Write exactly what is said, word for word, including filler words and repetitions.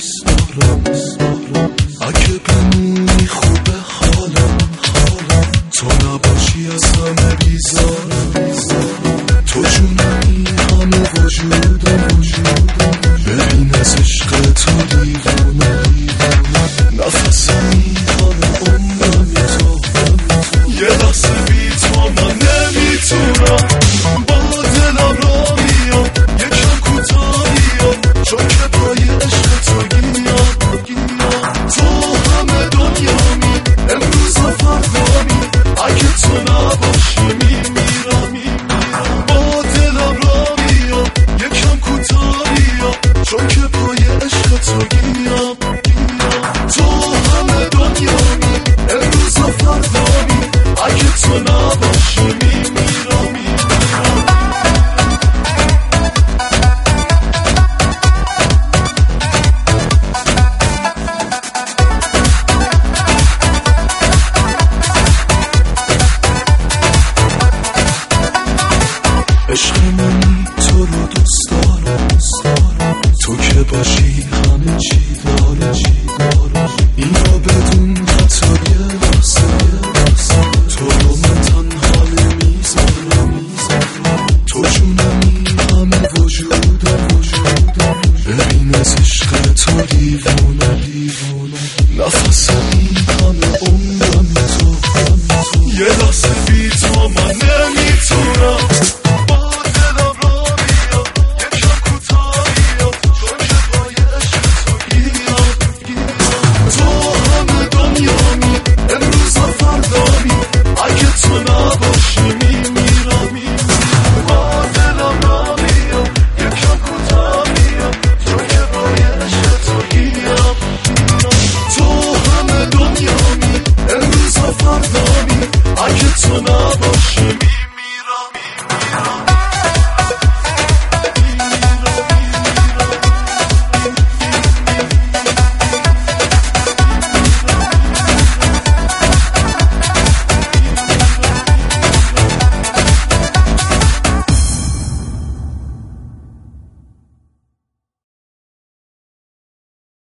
دوست دارم. اگه بمونی خوبه حالم، تو نباشی از همه بیزارم. تو جونمی همه وجودم، ببین از عشق تو دیوونم. نفسم میکنه عمرمی تو، یه لحظه بی تو من نمیتونم. با دلم را میام یکم کوتاه بیام، چون که پای عشق تو گیام. تو همه دنیامی، امروز و فردامی، اگه تو نباشی میمیرم. با دلم را میام یکم کوتاه بیام، چون که پای عشق تو گیام. تو همه دنیامی، امروز و فردامی، اگه تو نباشی میمیرم. عشق منی تو رو دوست دارم، تو که باشی همه چی داره. اینو بدون حتی یه لحظه، تو رو من تنها نمیذارم. تو جونمی همه وجودم، ببین از عشق تو دیوونم.